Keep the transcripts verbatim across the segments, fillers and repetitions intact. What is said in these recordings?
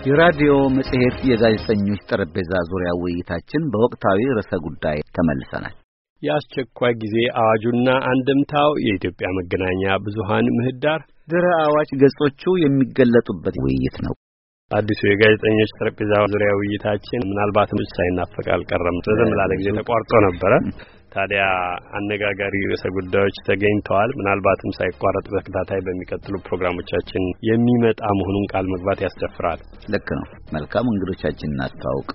የራዲዮ መጽሔት የጋዜጠኞች ጠረጴዛ ዙሪያ ውይይታችን በወቅታዊ ርዕሰ ጉዳይ ተመልሰናል። የአስቸኳይ ጊዜ አዋጁና አንድምታው የኢትዮጵያ መገናኛ ብዙሃን ምህዳር ድረ አዋጅ ገጾቹ የሚገለጡበት ውይይት ነው። አዲሱ የጋዜጠኞች ጠረጴዛ ዙሪያ ውይይታችን ምናልባትም ሳይናፈቅ አልቀረም። ረዘም ላለ ጊዜ ተቋርጦ ነበረ። ታዲያ አነጋጋሪ ርዕሰ ጉዳዮች ተገኝተዋል። ምናልባትም ሳይቋረጥ በተከታታይ በሚቀጥሉ ፕሮግራሞቻችን የሚመጣ መሆኑን ቃል መግባት ያስደፍራል። ልክ ነው። መልካም እንግዶቻችንን እናስተዋውቅ።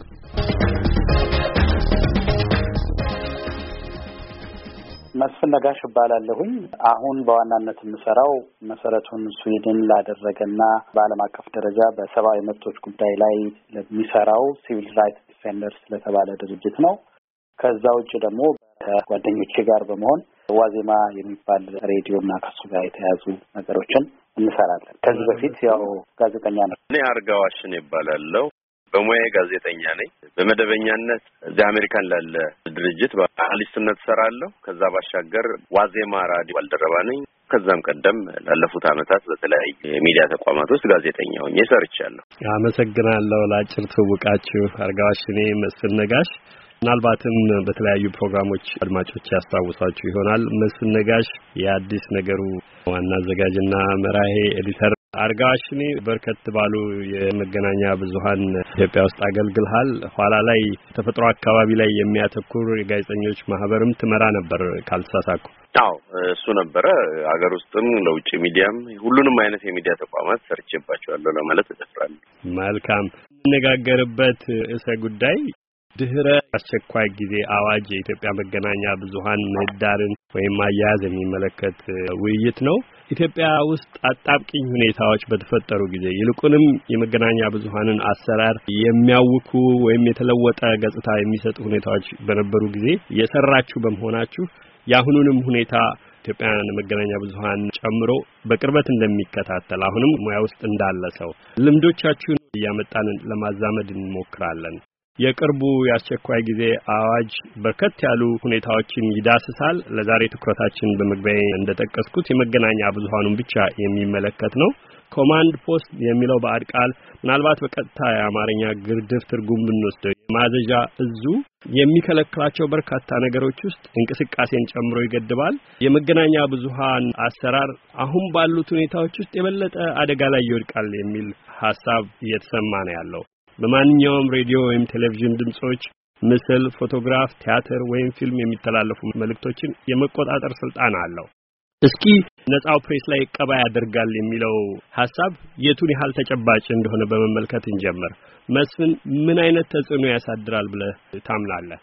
መስፍን ነጋሽ እባላለሁኝ። አሁን በዋናነት የምሰራው መሰረቱን ስዊድን ላደረገና በዓለም አቀፍ ደረጃ በሰብአዊ መብቶች ጉዳይ ላይ ለሚሰራው ሲቪል ራይትስ ዲፌንደርስ ለተባለ ድርጅት ነው። ከዛ ውጭ ደግሞ ከጓደኞቼ ጋር በመሆን ዋዜማ የሚባል ሬዲዮና ከሱ ጋር የተያዙ ነገሮችን እንሰራለን። ከዚህ በፊት ያው ጋዜጠኛ ነው። እኔ አርጋዋሽን ይባላለሁ። በሙያዬ ጋዜጠኛ ነኝ። በመደበኛነት እዚህ አሜሪካን ላለ ድርጅት በአናሊስትነት እሰራለሁ። ከዛ ባሻገር ዋዜማ ራዲዮ ባልደረባ ነኝ። ከዛም ቀደም ላለፉት ዓመታት በተለያዩ የሚዲያ ተቋማት ውስጥ ጋዜጠኛ ሆኜ ሰርቻለሁ። አመሰግናለሁ። ለአጭር ትውውቃችሁ አርጋዋሽኔ መስፍን ነጋሽ። ምናልባትም በተለያዩ ፕሮግራሞች አድማጮች ያስታውሳችሁ ይሆናል። መስፍን ነጋሽ የአዲስ ነገሩ ዋና አዘጋጅና መራሄ ኤዲተር። አርጋዋሽኔ በርከት ባሉ የመገናኛ ብዙሃን ኢትዮጵያ ውስጥ አገልግልሃል። ኋላ ላይ ተፈጥሮ አካባቢ ላይ የሚያተኩር የጋዜጠኞች ማህበርም ትመራ ነበር ካልተሳሳትኩ። አዎ እሱ ነበረ። ሀገር ውስጥም ለውጭ ሚዲያም ሁሉንም አይነት የሚዲያ ተቋማት ሰርቼባቸዋለሁ ለማለት እደፍራለሁ። መልካም። እንነጋገርበት ርዕሰ ጉዳይ ድህረ አስቸኳይ ጊዜ አዋጅ የኢትዮጵያ መገናኛ ብዙሃን ምህዳርን ወይም አያያዝ የሚመለከት ውይይት ነው። ኢትዮጵያ ውስጥ አጣብቂኝ ሁኔታዎች በተፈጠሩ ጊዜ ይልቁንም የመገናኛ ብዙሃንን አሰራር የሚያውኩ ወይም የተለወጠ ገጽታ የሚሰጡ ሁኔታዎች በነበሩ ጊዜ የሰራችሁ በመሆናችሁ የአሁኑንም ሁኔታ ኢትዮጵያን መገናኛ ብዙሃን ጨምሮ በቅርበት እንደሚከታተል አሁንም ሙያ ውስጥ እንዳለ ሰው ልምዶቻችሁን እያመጣን ለማዛመድ እንሞክራለን። የቅርቡ የአስቸኳይ ጊዜ አዋጅ በርከት ያሉ ሁኔታዎችን ይዳስሳል። ለዛሬ ትኩረታችን በመግቢያዬ እንደጠቀስኩት የመገናኛ ብዙሃኑን ብቻ የሚመለከት ነው። ኮማንድ ፖስት የሚለው ባዕድ ቃል ምናልባት በቀጥታ የአማርኛ ግርድፍ ትርጉም ብንወስደው የማዘዣ እዙ የሚከለክላቸው በርካታ ነገሮች ውስጥ እንቅስቃሴን ጨምሮ ይገድባል። የመገናኛ ብዙሃን አሰራር አሁን ባሉት ሁኔታዎች ውስጥ የበለጠ አደጋ ላይ ይወድቃል የሚል ሐሳብ እየተሰማ ነው ያለው። በማንኛውም ሬዲዮ ወይም ቴሌቪዥን ድምጾች፣ ምስል፣ ፎቶግራፍ፣ ቲያትር ወይም ፊልም የሚተላለፉ መልእክቶችን የመቆጣጠር ስልጣን አለው። እስኪ ነጻው ፕሬስ ላይ ቀባ ያደርጋል የሚለው ሐሳብ የቱን ያህል ተጨባጭ እንደሆነ በመመልከት እንጀምር። መስፍን ምን አይነት ተጽዕኖ ያሳድራል ብለህ ታምናለህ?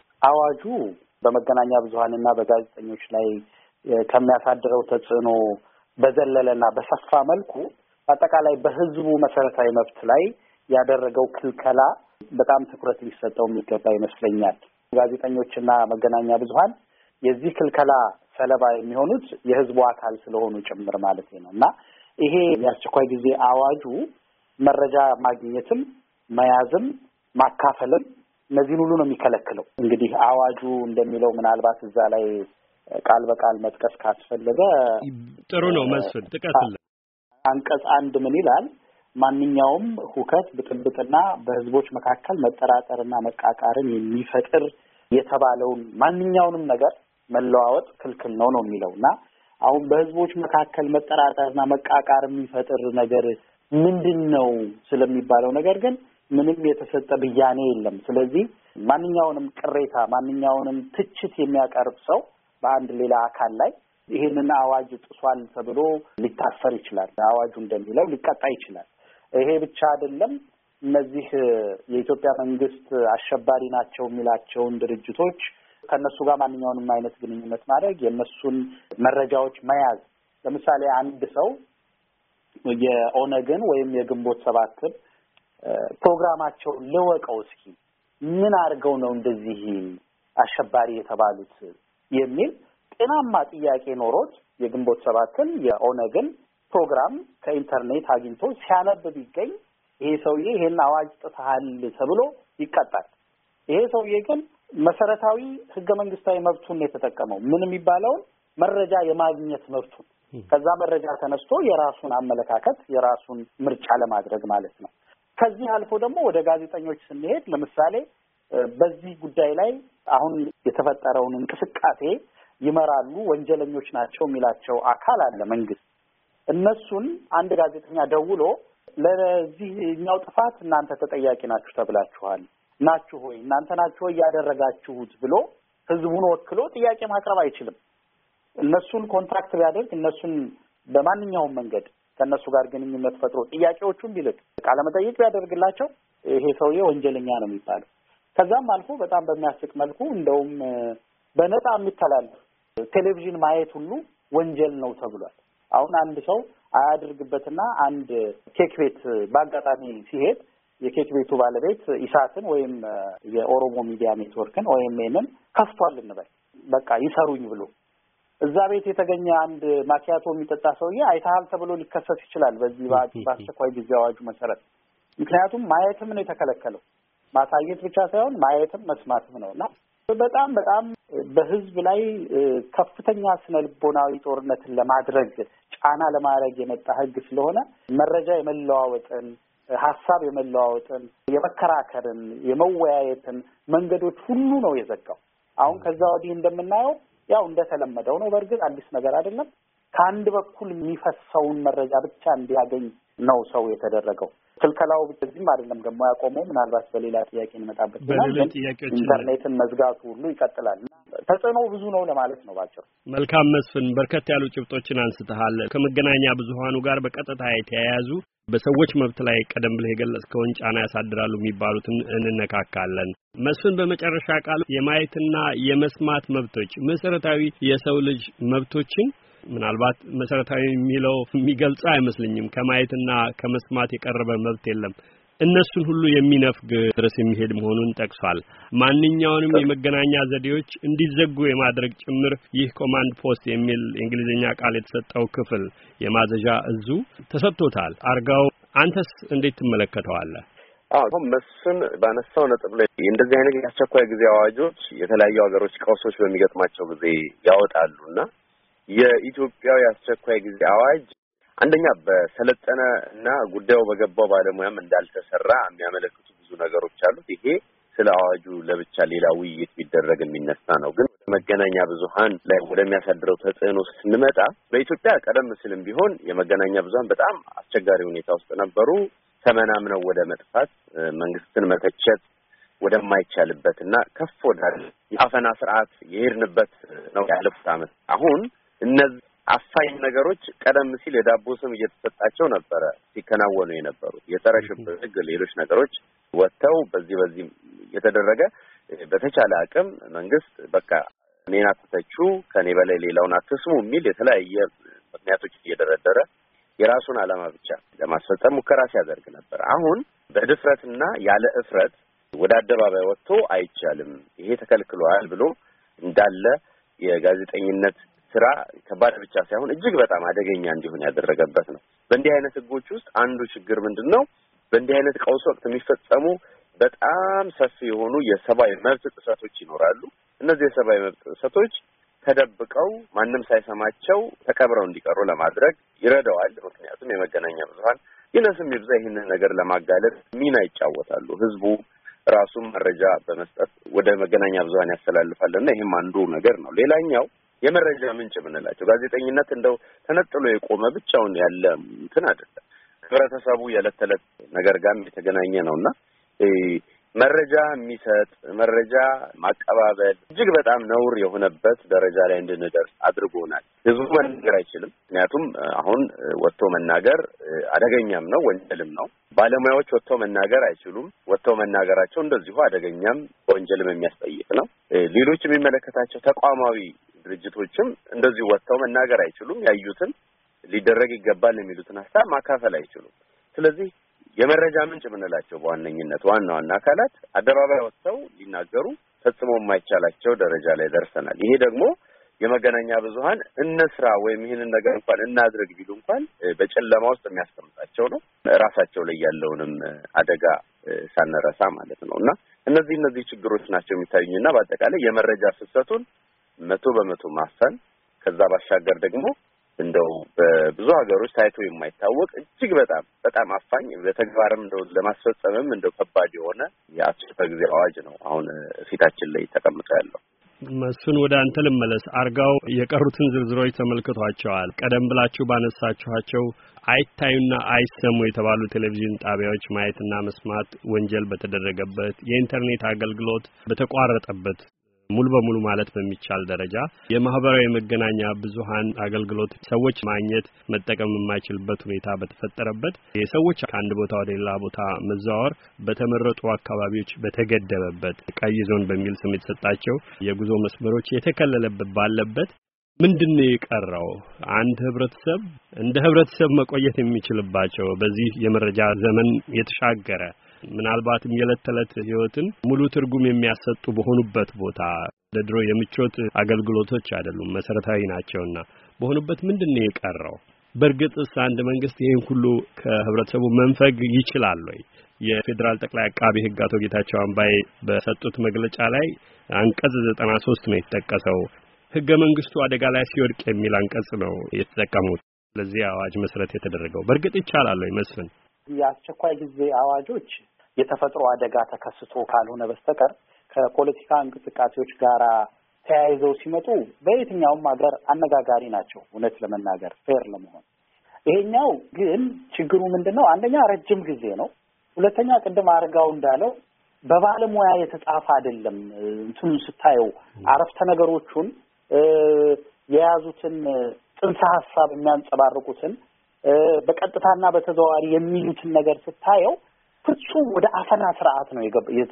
አዋጁ በመገናኛ ብዙሃንና በጋዜጠኞች ላይ ከሚያሳድረው ተጽዕኖ በዘለለና በሰፋ መልኩ አጠቃላይ በህዝቡ መሰረታዊ መብት ላይ ያደረገው ክልከላ በጣም ትኩረት ሊሰጠው የሚገባ ይመስለኛል። ጋዜጠኞችና መገናኛ ብዙሃን የዚህ ክልከላ ሰለባ የሚሆኑት የህዝቡ አካል ስለሆኑ ጭምር ማለት ነው እና ይሄ የአስቸኳይ ጊዜ አዋጁ መረጃ ማግኘትም መያዝም ማካፈልም እነዚህን ሁሉ ነው የሚከለክለው። እንግዲህ አዋጁ እንደሚለው ምናልባት እዛ ላይ ቃል በቃል መጥቀስ ካስፈለገ ጥሩ ነው። መስፍን ጥቀስልን። አንቀጽ አንድ ምን ይላል? ማንኛውም ሁከት፣ ብጥብጥና በህዝቦች መካከል መጠራጠርና መቃቃርን የሚፈጥር የተባለውን ማንኛውንም ነገር መለዋወጥ ክልክል ነው ነው የሚለውና አሁን በህዝቦች መካከል መጠራጠርና መቃቃር የሚፈጥር ነገር ምንድነው ስለሚባለው ነገር ግን ምንም የተሰጠ ብያኔ የለም። ስለዚህ ማንኛውንም ቅሬታ፣ ማንኛውንም ትችት የሚያቀርብ ሰው በአንድ ሌላ አካል ላይ ይሄንን አዋጅ ጥሷል ተብሎ ሊታሰር ይችላል። አዋጁ እንደሚለው ሊቀጣ ይችላል። ይሄ ብቻ አይደለም። እነዚህ የኢትዮጵያ መንግስት አሸባሪ ናቸው የሚላቸውን ድርጅቶች ከነሱ ጋር ማንኛውንም አይነት ግንኙነት ማድረግ፣ የነሱን መረጃዎች መያዝ። ለምሳሌ አንድ ሰው የኦነግን ወይም የግንቦት ሰባትን ፕሮግራማቸውን ልወቀው እስኪ ምን አድርገው ነው እንደዚህ አሸባሪ የተባሉት የሚል ጤናማ ጥያቄ ኖሮት የግንቦት ሰባትን የኦነግን ፕሮግራም ከኢንተርኔት አግኝቶ ሲያነብ ቢገኝ ይሄ ሰውዬ ይሄን አዋጅ ጥፋሃል ተብሎ ይቀጣል። ይሄ ሰውዬ ግን መሰረታዊ ህገ መንግስታዊ መብቱን የተጠቀመው ምን የሚባለው መረጃ የማግኘት መብቱን ከዛ መረጃ ተነስቶ የራሱን አመለካከት የራሱን ምርጫ ለማድረግ ማለት ነው። ከዚህ አልፎ ደግሞ ወደ ጋዜጠኞች ስንሄድ ለምሳሌ በዚህ ጉዳይ ላይ አሁን የተፈጠረውን እንቅስቃሴ ይመራሉ ወንጀለኞች ናቸው የሚላቸው አካል አለ መንግስት። እነሱን አንድ ጋዜጠኛ ደውሎ ለዚህኛው ጥፋት እናንተ ተጠያቂ ናችሁ ተብላችኋል ናችሁ ሆይ እናንተ ናችሁ ሆይ ያደረጋችሁት ብሎ ህዝቡን ወክሎ ጥያቄ ማቅረብ አይችልም። እነሱን ኮንታክት ቢያደርግ እነሱን በማንኛውም መንገድ ከነሱ ጋር ግንኙነት ፈጥሮ ጥያቄዎቹን ቢልክ ቃለ መጠይቅ ቢያደርግላቸው ይሄ ሰውዬ ወንጀለኛ ነው የሚባለው። ከዛም አልፎ በጣም በሚያስቅ መልኩ እንደውም በነፃ የሚተላለፍ ቴሌቪዥን ማየት ሁሉ ወንጀል ነው ተብሏል። አሁን አንድ ሰው አያድርግበትና አንድ ኬክ ቤት በአጋጣሚ ሲሄድ የኬክ ቤቱ ባለቤት ኢሳትን ወይም የኦሮሞ ሚዲያ ኔትወርክን ወይም ምን ከፍቷል እንበል በቃ ይሰሩኝ ብሎ እዛ ቤት የተገኘ አንድ ማኪያቶ የሚጠጣ ሰውዬ አይተሃል ተብሎ ሊከሰስ ይችላል በዚህ በአስቸኳይ ጊዜ አዋጁ መሰረት። ምክንያቱም ማየትም ነው የተከለከለው። ማሳየት ብቻ ሳይሆን ማየትም መስማትም ነውና በጣም በጣም በህዝብ ላይ ከፍተኛ ስነልቦናዊ ጦርነትን ለማድረግ ጫና ለማድረግ የመጣ ህግ ስለሆነ መረጃ የመለዋወጥን ሐሳብ የመለዋወጥን የመከራከርን የመወያየትን መንገዶች ሁሉ ነው የዘጋው። አሁን ከዛ ወዲህ እንደምናየው ያው እንደተለመደው ነው። በእርግጥ አዲስ ነገር አይደለም። ከአንድ በኩል የሚፈሰውን መረጃ ብቻ እንዲያገኝ ነው ሰው የተደረገው። ክልከላው ብቻም አይደለም ደግሞ ያቆመው። ምናልባት በሌላ ጥያቄ እንመጣበት ይሆናል። ኢንተርኔትን መዝጋቱ ሁሉ ይቀጥላል። ተጽዕኖ ብዙ ነው ለማለት ነው ባጭሩ። መልካም መስፍን፣ በርከት ያሉ ጭብጦችን አንስተሃል። ከመገናኛ ብዙሃኑ ጋር በቀጥታ የተያያዙ በሰዎች መብት ላይ ቀደም ብለህ የገለጽከውን ጫና ያሳድራሉ የሚባሉትን እንነካካለን። መስፍን፣ በመጨረሻ ቃል የማየትና የመስማት መብቶች መሰረታዊ የሰው ልጅ መብቶችን ምናልባት መሰረታዊ የሚለው የሚገልጽ አይመስልኝም። ከማየትና ከመስማት የቀረበ መብት የለም። እነሱን ሁሉ የሚነፍግ ድረስ የሚሄድ መሆኑን ጠቅሷል። ማንኛውንም የመገናኛ ዘዴዎች እንዲዘጉ የማድረግ ጭምር ይህ ኮማንድ ፖስት የሚል እንግሊዝኛ ቃል የተሰጠው ክፍል የማዘዣ እዙ ተሰጥቶታል። አርጋው፣ አንተስ እንዴት ትመለከተዋለህ? አሁን መስፍን ባነሳው ነጥብ ላይ እንደዚህ አይነት የአስቸኳይ ጊዜ አዋጆች የተለያዩ ሀገሮች ቀውሶች በሚገጥማቸው ጊዜ ያወጣሉና የኢትዮጵያ የአስቸኳይ ጊዜ አዋጅ አንደኛ በሰለጠነ እና ጉዳዩ በገባው ባለሙያም እንዳልተሰራ የሚያመለክቱ ብዙ ነገሮች አሉት። ይሄ ስለ አዋጁ ለብቻ ሌላ ውይይት ቢደረግ የሚነሳ ነው። ግን መገናኛ ብዙሃን ላይ ወደሚያሳድረው ተጽዕኖ ስንመጣ በኢትዮጵያ ቀደም ሲልም ቢሆን የመገናኛ ብዙሃን በጣም አስቸጋሪ ሁኔታ ውስጥ ነበሩ። ተመናምነው ወደ መጥፋት መንግስትን መተቸት ወደማይቻልበትና ከፍ ወዳለ የአፈና ስርዓት የሄድንበት ነው ያለፉት ዓመት። አሁን እነዚህ አፋኝ ነገሮች ቀደም ሲል የዳቦ ስም እየተሰጣቸው ነበረ ሲከናወኑ የነበሩት የጸረ ሽብር ሕግ ሌሎች ነገሮች ወጥተው በዚህ በዚህ የተደረገ በተቻለ አቅም መንግስት በቃ እኔን አትተቹ ከኔ በላይ ሌላውን አትስሙ የሚል የተለያየ ምክንያቶች እየደረደረ የራሱን ዓላማ ብቻ ለማስፈጸም ሙከራ ሲያደርግ ነበር። አሁን በድፍረትና ያለ እፍረት ወደ አደባባይ ወጥቶ አይቻልም ይሄ ተከልክሏል ብሎ እንዳለ የጋዜጠኝነት ስራ ከባድ ብቻ ሳይሆን እጅግ በጣም አደገኛ እንዲሆን ያደረገበት ነው። በእንዲህ አይነት ህጎች ውስጥ አንዱ ችግር ምንድነው? በእንዲህ አይነት ቀውስ ወቅት የሚፈጸሙ በጣም ሰፊ የሆኑ የሰብአዊ መብት ጥሰቶች ይኖራሉ። እነዚህ የሰብአዊ መብት ጥሰቶች ተደብቀው ማንም ሳይሰማቸው ተቀብረው እንዲቀሩ ለማድረግ ይረዳዋል። ምክንያቱም የመገናኛ ብዙሃን ይነስም ይብዛ ይህንን ነገር ለማጋለጥ ሚና ይጫወታሉ። ህዝቡ ራሱን መረጃ በመስጠት ወደ መገናኛ ብዙሃን ያስተላልፋልና ይሄም አንዱ ነገር ነው። ሌላኛው የመረጃ ምንጭ ምንላቸው ጋዜጠኝነት እንደው ተነጥሎ የቆመ ብቻውን ያለ እንትን አይደለም። ህብረተሰቡ የዕለት ተዕለት ነገር ጋር የተገናኘ ነውና መረጃ የሚሰጥ መረጃ ማቀባበል እጅግ በጣም ነውር የሆነበት ደረጃ ላይ እንድንደርስ አድርጎናል። ህዝቡ መናገር አይችልም። ምክንያቱም አሁን ወጥቶ መናገር አደገኛም ነው፣ ወንጀልም ነው። ባለሙያዎች ወጥቶ መናገር አይችሉም። ወጥቶ መናገራቸው እንደዚሁ አደገኛም ወንጀልም የሚያስጠይቅ ነው። ሌሎች የሚመለከታቸው ተቋማዊ ድርጅቶችም እንደዚሁ ወጥተው መናገር አይችሉም። ያዩትን ሊደረግ ይገባል የሚሉትን ሀሳብ ማካፈል አይችሉም። ስለዚህ የመረጃ ምንጭ ምንላቸው በዋነኝነት ዋና ዋና አካላት አደባባይ ወጥተው ሊናገሩ ፈጽሞ የማይቻላቸው ደረጃ ላይ ደርሰናል። ይሄ ደግሞ የመገናኛ ብዙሃን እነስራ ወይም ይህንን ነገር እንኳን እናድርግ ቢሉ እንኳን በጨለማ ውስጥ የሚያስቀምጣቸው ነው። ራሳቸው ላይ ያለውንም አደጋ ሳንረሳ ማለት ነው። እና እነዚህ እነዚህ ችግሮች ናቸው የሚታዩኝና በአጠቃላይ የመረጃ ፍሰቱን መቶ በመቶ ማፈን ከዛ ባሻገር ደግሞ እንደው በብዙ ሀገሮች ታይቶ የማይታወቅ እጅግ በጣም በጣም አፋኝ በተግባርም እንደው ለማስፈጸምም እንደው ከባድ የሆነ የአስቸኳይ ጊዜ አዋጅ ነው አሁን ፊታችን ላይ ተቀምጦ ያለው። መስፍን ወደ አንተ ልመለስ። አርጋው የቀሩትን ዝርዝሮች ተመልክቷቸዋል። ቀደም ብላችሁ ባነሳችኋቸው አይታዩና አይሰሙ የተባሉ ቴሌቪዥን ጣቢያዎች ማየትና መስማት ወንጀል በተደረገበት የኢንተርኔት አገልግሎት በተቋረጠበት ሙሉ በሙሉ ማለት በሚቻል ደረጃ የማህበራዊ መገናኛ ብዙሃን አገልግሎት ሰዎች ማግኘት መጠቀም የማይችልበት ሁኔታ በተፈጠረበት የሰዎች ከአንድ ቦታ ወደ ሌላ ቦታ መዘዋወር በተመረጡ አካባቢዎች በተገደበበት ቀይ ዞን በሚል ስም የተሰጣቸው የጉዞ መስመሮች የተከለለበት ባለበት ምንድነው የቀረው? አንድ ህብረተሰብ እንደ ህብረተሰብ መቆየት የሚችልባቸው በዚህ የመረጃ ዘመን የተሻገረ ምናልባትም የዕለት ተዕለት ህይወትን ሙሉ ትርጉም የሚያሰጡ በሆኑበት ቦታ ለድሮ የምቾት አገልግሎቶች አይደሉም መሰረታዊ ናቸውና በሆኑበት ምንድነው የቀረው? በእርግጥስ አንድ መንግስት ይሄን ሁሉ ከህብረተሰቡ መንፈግ ይችላል ወይ? የፌደራል ጠቅላይ አቃቤ ህግ አቶ ጌታቸው አምባዬ በሰጡት መግለጫ ላይ አንቀጽ ዘጠና ሶስት ነው የተጠቀሰው። ህገ መንግስቱ አደጋ ላይ ሲወድቅ የሚል አንቀጽ ነው የተጠቀሙት ለዚህ አዋጅ መሰረት የተደረገው። በእርግጥ ይቻላል ወይ መስፍን? የአስቸኳይ ጊዜ አዋጆች የተፈጥሮ አደጋ ተከስቶ ካልሆነ በስተቀር ከፖለቲካ እንቅስቃሴዎች ጋር ተያይዘው ሲመጡ በየትኛውም ሀገር አነጋጋሪ ናቸው እውነት ለመናገር ፌር ለመሆን። ይሄኛው ግን ችግሩ ምንድነው? አንደኛ ረጅም ጊዜ ነው። ሁለተኛ ቅድም አርጋው እንዳለው በባለሙያ የተጻፈ አይደለም። እንትን ስታየው አረፍተ ነገሮቹን የያዙትን ጽንሰ ሐሳብ የሚያንጸባርቁትን በቀጥታና በተዘዋዋሪ የሚሉትን ነገር ስታየው ፍጹም ወደ አፈና ስርዓት ነው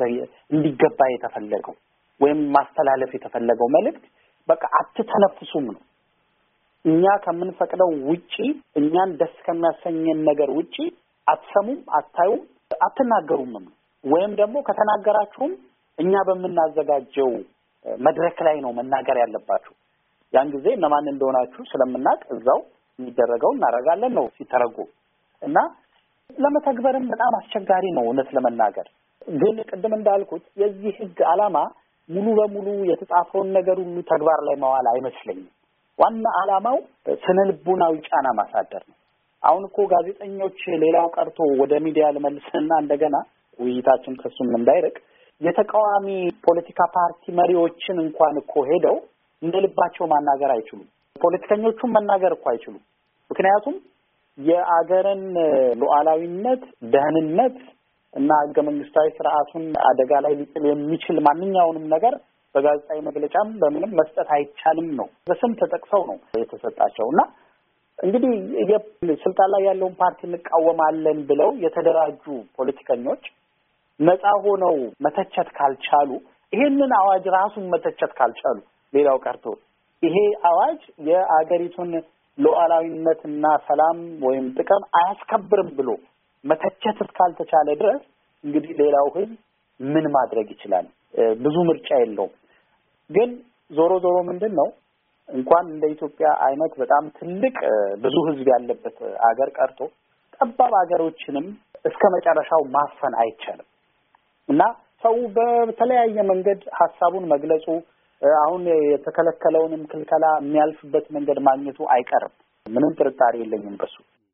እንዲገባ የተፈለገው ወይም ማስተላለፍ የተፈለገው መልእክት በቃ አትተነፍሱም ነው። እኛ ከምንፈቅደው ውጪ እኛን ደስ ከሚያሰኘን ነገር ውጪ አትሰሙም፣ አታዩም፣ አትናገሩም ነው። ወይም ደግሞ ከተናገራችሁም እኛ በመናዘጋጀው መድረክ ላይ ነው መናገር ያለባችሁ። ያን ጊዜ እነማን እንደሆናችሁ ስለምናውቅ እዛው የሚደረገው እናረጋለን ነው ሲተረጎም እና ለመተግበርም በጣም አስቸጋሪ ነው እውነት ለመናገር። ግን ቅድም እንዳልኩት የዚህ ህግ ዓላማ ሙሉ በሙሉ የተጻፈውን ነገር ሁሉ ተግባር ላይ ማዋል አይመስለኝም። ዋና ዓላማው ስነልቦናዊ ጫና ማሳደር ነው። አሁን እኮ ጋዜጠኞች ሌላው ቀርቶ ወደ ሚዲያ ለመልስና እንደገና ውይይታችን ከሱም እንዳይርቅ የተቃዋሚ ፖለቲካ ፓርቲ መሪዎችን እንኳን እኮ ሄደው እንደልባቸው ማናገር አይችሉም። ፖለቲከኞቹም መናገር እኮ አይችሉም። ምክንያቱም የአገርን ሉዓላዊነት፣ ደህንነት እና ህገ መንግስታዊ ስርዓቱን አደጋ ላይ ሊጥል የሚችል ማንኛውንም ነገር በጋዜጣዊ መግለጫም በምንም መስጠት አይቻልም ነው። በስም ተጠቅሰው ነው የተሰጣቸውና እንግዲህ የስልጣን ላይ ያለውን ፓርቲ እንቃወማለን ብለው የተደራጁ ፖለቲከኞች ነፃ ሆነው መተቸት ካልቻሉ ይሄንን አዋጅ ራሱን መተቸት ካልቻሉ ሌላው ቀርቶ ይሄ አዋጅ የአገሪቱን ሉዓላዊነትና ሰላም ወይም ጥቅም አያስከብርም ብሎ መተቸት እስካልተቻለ ድረስ እንግዲህ ሌላው ህዝብ ምን ማድረግ ይችላል? ብዙ ምርጫ የለውም። ግን ዞሮ ዞሮ ምንድነው እንኳን እንደ ኢትዮጵያ አይነት በጣም ትልቅ ብዙ ህዝብ ያለበት አገር ቀርቶ ጠባብ አገሮችንም እስከ መጨረሻው ማፈን አይቻልም እና ሰው በተለያየ መንገድ ሐሳቡን መግለጹ አሁን የተከለከለውንም ክልከላ የሚያልፍበት መንገድ ማግኘቱ አይቀርም። ምንም ጥርጣሬ የለኝም በሱ።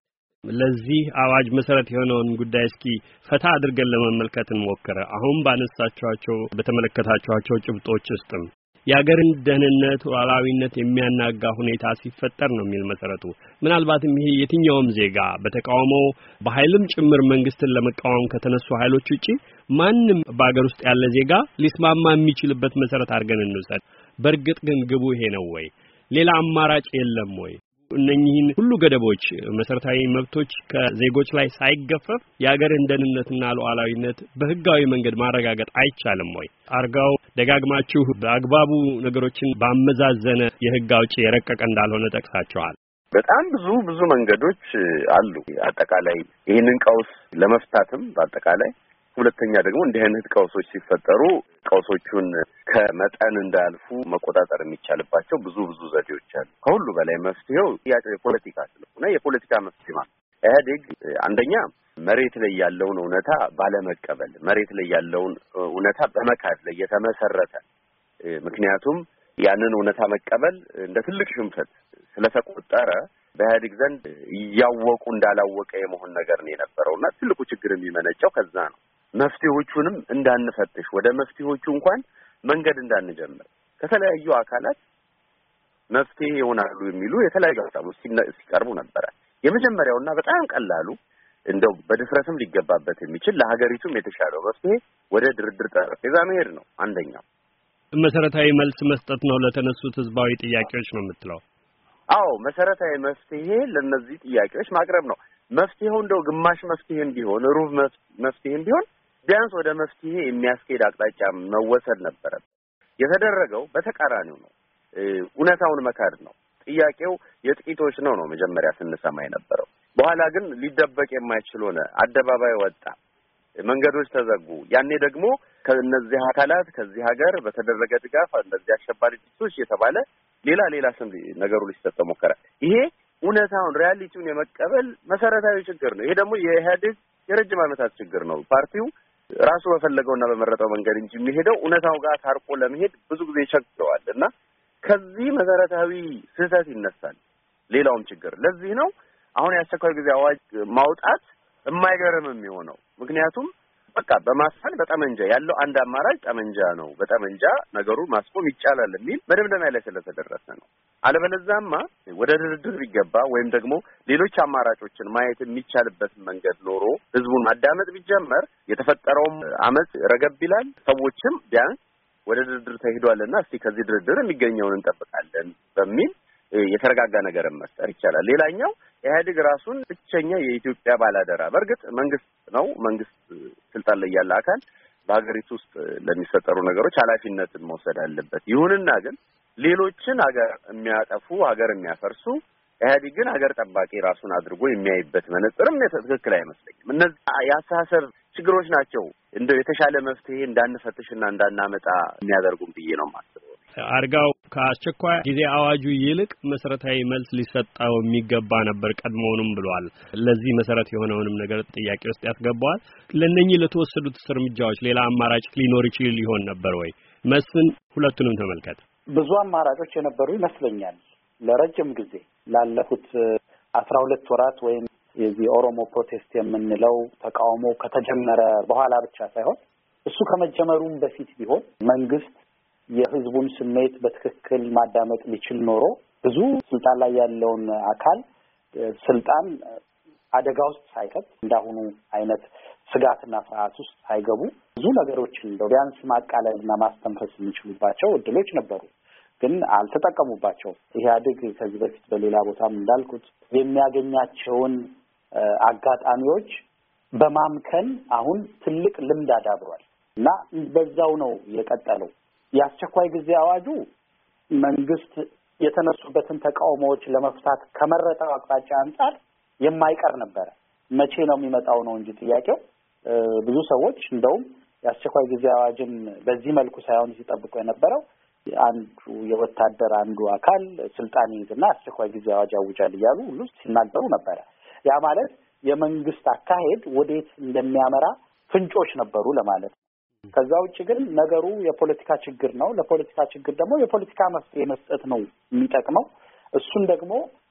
ለዚህ አዋጅ መሰረት የሆነውን ጉዳይ እስኪ ፈታ አድርገን ለመመልከት እንሞክር። አሁን ባነሳችኋቸው በተመለከታችኋቸው ጭብጦች ውስጥም የአገርን ደህንነት ሉዓላዊነት የሚያናጋ ሁኔታ ሲፈጠር ነው የሚል መሰረቱ። ምናልባትም ይሄ የትኛውም ዜጋ በተቃውሞ በኃይልም ጭምር መንግስትን ለመቃወም ከተነሱ ኃይሎች ውጪ ማንም በአገር ውስጥ ያለ ዜጋ ሊስማማ የሚችልበት መሰረት አድርገን እንውሰድ። በእርግጥ ግን ግቡ ይሄ ነው ወይ? ሌላ አማራጭ የለም ወይ? እነኚህን ሁሉ ገደቦች መሰረታዊ መብቶች ከዜጎች ላይ ሳይገፈፍ የአገርን ደህንነትና ሉዓላዊነት በህጋዊ መንገድ ማረጋገጥ አይቻልም ወይ? አርጋው ደጋግማችሁ በአግባቡ ነገሮችን ባመዛዘነ የህግ አውጪ የረቀቀ እንዳልሆነ ጠቅሳቸዋል። በጣም ብዙ ብዙ መንገዶች አሉ። አጠቃላይ ይህንን ቀውስ ለመፍታትም በአጠቃላይ ሁለተኛ ደግሞ እንዲህ አይነት ቀውሶች ሲፈጠሩ ቀውሶቹን ከመጠን እንዳያልፉ መቆጣጠር የሚቻልባቸው ብዙ ብዙ ዘዴዎች አሉ። ከሁሉ በላይ መፍትሄው የፖለቲካ ስለሆነ የፖለቲካ መፍትሄ ማለት ኢህአዴግ አንደኛ መሬት ላይ ያለውን እውነታ ባለመቀበል፣ መሬት ላይ ያለውን እውነታ በመካድ ላይ የተመሰረተ ምክንያቱም ያንን እውነታ መቀበል እንደ ትልቅ ሽንፈት ስለተቆጠረ በኢህአዴግ ዘንድ ያወቁ እንዳላወቀ የመሆን ነገር ነው የነበረውና ትልቁ ችግር የሚመነጨው ከዛ ነው። መፍትሄዎቹንም እንዳንፈትሽ ወደ መፍትሄዎቹ እንኳን መንገድ እንዳንጀምር ከተለያዩ አካላት መፍትሄ ይሆናሉ የሚሉ የተለያዩ ሀሳቦች ሲቀርቡ ነበር። የመጀመሪያውና በጣም ቀላሉ እንደው በድፍረትም ሊገባበት የሚችል ለሀገሪቱም የተሻለው መፍትሄ ወደ ድርድር ጠረጴዛ መሄድ ነው። አንደኛው መሰረታዊ መልስ መስጠት ነው ለተነሱት ህዝባዊ ጥያቄዎች ነው የምትለው? አዎ መሰረታዊ መፍትሄ ለነዚህ ጥያቄዎች ማቅረብ ነው። መፍትሄው እንደው ግማሽ መፍትሄም ቢሆን ሩብ መፍትሄም ቢሆን ቢያንስ ወደ መፍትሄ የሚያስኬድ አቅጣጫ መወሰድ ነበረ። የተደረገው በተቃራኒው ነው። እውነታውን መካድ ነው። ጥያቄው የጥቂቶች ነው ነው መጀመሪያ ስንሰማ የነበረው። በኋላ ግን ሊደበቅ የማይችል ሆነ። አደባባይ ወጣ። መንገዶች ተዘጉ። ያኔ ደግሞ ከነዚህ አካላት ከዚህ ሀገር በተደረገ ድጋፍ እነዚህ አሸባሪ ድርጅቶች የተባለ ሌላ ሌላ ስም ነገሩ ሊሰጥ ሞከረ። ይሄ እውነታውን ሪያሊቲውን የመቀበል መሰረታዊ ችግር ነው። ይሄ ደግሞ የኢህአዴግ የረጅም ዓመታት ችግር ነው። ፓርቲው ራሱ በፈለገውና በመረጠው መንገድ እንጂ የሚሄደው እውነታው ጋር ታርቆ ለመሄድ ብዙ ጊዜ ይቸግረዋል እና ከዚህ መሰረታዊ ስህተት ይነሳል ሌላውም ችግር። ለዚህ ነው አሁን የአስቸኳይ ጊዜ አዋጅ ማውጣት የማይገርም የሚሆነው። ምክንያቱም በቃ በማስፈን በጠመንጃ ያለው አንድ አማራጭ ጠመንጃ ነው። በጠመንጃ ነገሩን ማስቆም ይቻላል የሚል መደምደሚያ ላይ ስለተደረሰ ነው። አለበለዚያማ ወደ ድርድር ቢገባ ወይም ደግሞ ሌሎች አማራጮችን ማየት የሚቻልበት መንገድ ኖሮ ህዝቡን ማዳመጥ ቢጀመር የተፈጠረውም አመጽ ረገብ ይላል። ሰዎችም ቢያንስ ወደ ድርድር ተሄዷልና እስቲ ከዚህ ድርድር የሚገኘውን እንጠብቃለን በሚል የተረጋጋ ነገር መፍጠር ይቻላል። ሌላኛው ኢህአዴግ ራሱን ብቸኛ የኢትዮጵያ ባላደራ በእርግጥ መንግስት ነው። መንግስት ስልጣን ላይ ያለ አካል በሀገሪቱ ውስጥ ለሚፈጠሩ ነገሮች ኃላፊነትን መውሰድ አለበት። ይሁንና ግን ሌሎችን ሀገር የሚያጠፉ ሀገር የሚያፈርሱ ኢህአዴግ ግን ሀገር ጠባቂ ራሱን አድርጎ የሚያይበት መነጽርም ትክክል አይመስለኝም። እነዚህ የአስተሳሰብ ችግሮች ናቸው እንደው የተሻለ መፍትሄ እንዳንፈትሽና እንዳናመጣ የሚያደርጉም ብዬ ነው የማስበው። አርጋው ከአስቸኳይ ጊዜ አዋጁ ይልቅ መሰረታዊ መልስ ሊሰጣው የሚገባ ነበር ቀድሞውንም ብሏል። ለዚህ መሰረት የሆነውንም ነገር ጥያቄ ውስጥ ያስገባዋል። ለነኚህ ለተወሰዱት እርምጃዎች ሌላ አማራጭ ሊኖር ይችል ይሆን ነበር ወይ? መስፍን ሁለቱንም ተመልከተ። ብዙ አማራጮች የነበሩ ይመስለኛል። ለረጅም ጊዜ ላለፉት አስራ ሁለት ወራት ወይም የዚህ ኦሮሞ ፕሮቴስት የምንለው ተቃውሞ ከተጀመረ በኋላ ብቻ ሳይሆን እሱ ከመጀመሩም በፊት ቢሆን መንግስት የህዝቡን ስሜት በትክክል ማዳመጥ ሊችል ኖሮ ብዙ ስልጣን ላይ ያለውን አካል ስልጣን አደጋ ውስጥ ሳይከት እንዳሁኑ አይነት ስጋትና ፍርሃት ውስጥ ሳይገቡ ብዙ ነገሮችን እንደው ቢያንስ ማቃለልና ማስተንፈስ የሚችሉባቸው እድሎች ነበሩ፣ ግን አልተጠቀሙባቸውም። ኢህአዴግ ከዚህ በፊት በሌላ ቦታም እንዳልኩት የሚያገኛቸውን አጋጣሚዎች በማምከን አሁን ትልቅ ልምድ አዳብሯል እና በዛው ነው የቀጠለው። የአስቸኳይ ጊዜ አዋጁ መንግስት የተነሱበትን ተቃውሞዎች ለመፍታት ከመረጠው አቅጣጫ አንጻር የማይቀር ነበር። መቼ ነው የሚመጣው ነው እንጂ ጥያቄው። ብዙ ሰዎች እንደውም የአስቸኳይ ጊዜ አዋጅን በዚህ መልኩ ሳይሆን ሲጠብቁ የነበረው አንዱ የወታደር አንዱ አካል ስልጣን ይዝና አስቸኳይ ጊዜ አዋጅ ያውጃል እያሉ ሁሉ ሲናገሩ ነበር። ያ ማለት የመንግስት አካሄድ ወዴት እንደሚያመራ ፍንጮች ነበሩ ለማለት ነው። ከዛ ውጭ ግን ነገሩ የፖለቲካ ችግር ነው። ለፖለቲካ ችግር ደግሞ የፖለቲካ መፍትሄ መስጠት ነው የሚጠቅመው። እሱን ደግሞ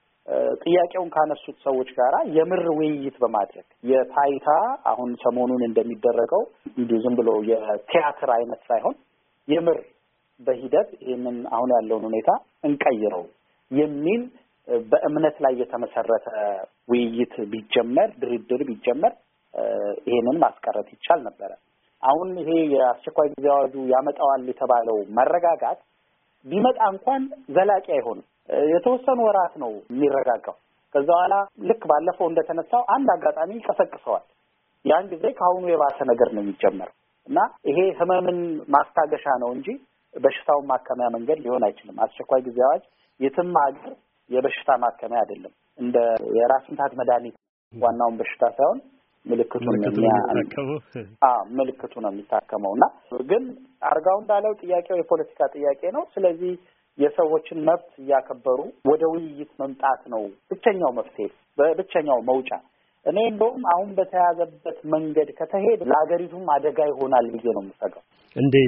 ጥያቄውን ካነሱት ሰዎች ጋራ የምር ውይይት በማድረግ የታይታ አሁን ሰሞኑን እንደሚደረገው እንዲሁ ዝም ብሎ የቲያትር አይነት ሳይሆን የምር በሂደት ይህንን አሁን ያለውን ሁኔታ እንቀይረው የሚል በእምነት ላይ የተመሰረተ ውይይት ቢጀመር፣ ድርድር ቢጀመር ይሄንን ማስቀረት ይቻል ነበረ። አሁን ይሄ የአስቸኳይ ጊዜ አዋጁ ያመጣዋል የተባለው መረጋጋት ቢመጣ እንኳን ዘላቂ አይሆንም። የተወሰኑ ወራት ነው የሚረጋጋው። ከዛ በኋላ ልክ ባለፈው እንደተነሳው አንድ አጋጣሚ ይቀሰቅሰዋል። ያን ጊዜ ከአሁኑ የባሰ ነገር ነው የሚጀመረው እና ይሄ ህመምን ማስታገሻ ነው እንጂ በሽታውን ማከሚያ መንገድ ሊሆን አይችልም። አስቸኳይ ጊዜ አዋጅ የትም ሀገር የበሽታ ማከሚያ አይደለም። እንደ የራስ ምታት መድኃኒት ዋናውን በሽታ ሳይሆን ምልክቱን ነው የሚያከመው። አዎ ምልክቱ ነው የሚታከመውና ግን አርጋው እንዳለው ጥያቄው የፖለቲካ ጥያቄ ነው። ስለዚህ የሰዎችን መብት እያከበሩ ወደ ውይይት መምጣት ነው ብቸኛው መፍትሄ፣ በብቸኛው መውጫ። እኔ እንደውም አሁን በተያዘበት መንገድ ከተሄደ ለሀገሪቱም አደጋ ይሆናል ብዬ ነው የምሰጋው። እንዴት?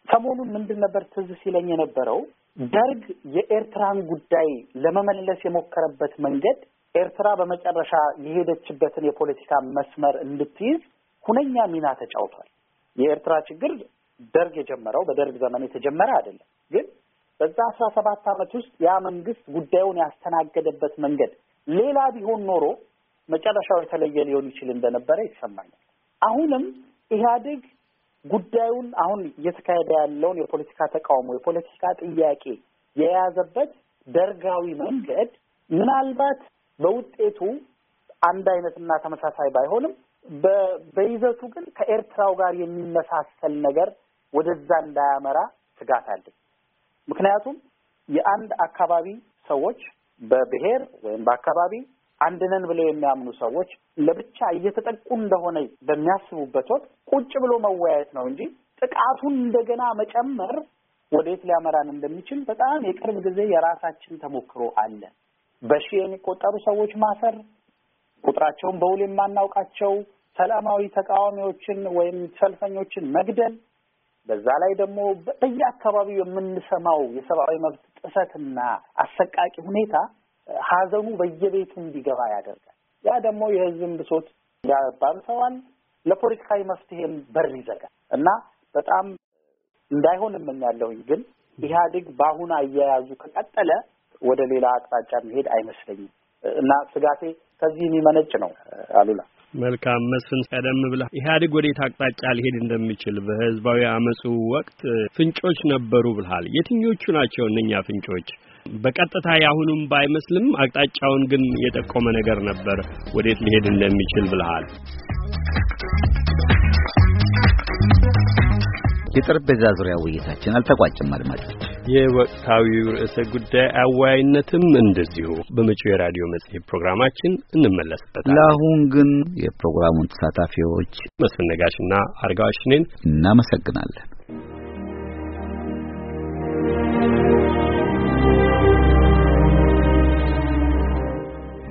ሰሞኑን ምንድን ነበር ትዝ ሲለኝ የነበረው ደርግ የኤርትራን ጉዳይ ለመመለስ የሞከረበት መንገድ ኤርትራ በመጨረሻ የሄደችበትን የፖለቲካ መስመር እንድትይዝ ሁነኛ ሚና ተጫውቷል። የኤርትራ ችግር ደርግ የጀመረው በደርግ ዘመን የተጀመረ አይደለም። ግን በዛ አስራ ሰባት ዓመት ውስጥ ያ መንግስት ጉዳዩን ያስተናገደበት መንገድ ሌላ ቢሆን ኖሮ መጨረሻው የተለየ ሊሆን ይችል እንደነበረ ይሰማኛል። አሁንም ኢህአዴግ ጉዳዩን አሁን እየተካሄደ ያለውን የፖለቲካ ተቃውሞ የፖለቲካ ጥያቄ የያዘበት ደርጋዊ መንገድ ምናልባት በውጤቱ አንድ አይነትና ተመሳሳይ ባይሆንም በይዘቱ ግን ከኤርትራው ጋር የሚመሳሰል ነገር ወደዛ እንዳያመራ ስጋት አለ። ምክንያቱም የአንድ አካባቢ ሰዎች በብሔር ወይም በአካባቢ አንድነን ብለው የሚያምኑ ሰዎች ለብቻ እየተጠቁ እንደሆነ በሚያስቡበት ወቅት ቁጭ ብሎ መወያየት ነው እንጂ ጥቃቱን እንደገና መጨመር ወዴት ሊያመራን እንደሚችል በጣም የቅርብ ጊዜ የራሳችን ተሞክሮ አለ። በሺህ የሚቆጠሩ ሰዎች ማሰር፣ ቁጥራቸውን በውል የማናውቃቸው ሰላማዊ ተቃዋሚዎችን ወይም ሰልፈኞችን መግደል፣ በዛ ላይ ደግሞ በየአካባቢው የምንሰማው የሰብአዊ መብት ጥሰትና አሰቃቂ ሁኔታ ሀዘኑ በየቤቱ እንዲገባ ያደርጋል። ያ ደግሞ የህዝብን ብሶት ያባብሰዋል፣ ለፖለቲካዊ መፍትሄም በር ይዘጋል እና በጣም እንዳይሆን እመኛለሁኝ። ግን ኢህአዴግ በአሁኑ አያያዙ ከቀጠለ ወደ ሌላ አቅጣጫ መሄድ አይመስለኝም እና ስጋቴ ከዚህ የሚመነጭ ነው። አሉላ መልካም መስፍን፣ ቀደም ብለህ ኢህአዴግ ወዴት አቅጣጫ ሊሄድ እንደሚችል በህዝባዊ አመጹ ወቅት ፍንጮች ነበሩ ብለሃል። የትኞቹ ናቸው እነኛ ፍንጮች? በቀጥታ ያሁኑም ባይመስልም አቅጣጫውን ግን የጠቆመ ነገር ነበር ወዴት ሊሄድ እንደሚችል ብለሃል። የጠረጴዛ ዙሪያ ውይይታችን አልተቋጨም። አድማጮች፣ የወቅታዊው ርዕሰ ጉዳይ አወያይነትም እንደዚሁ በመጪው የራዲዮ መጽሔት ፕሮግራማችን እንመለስበታለን። ለአሁን ግን የፕሮግራሙን ተሳታፊዎች መስፍን ነጋሽና አርጋዋሽኔን እናመሰግናለን።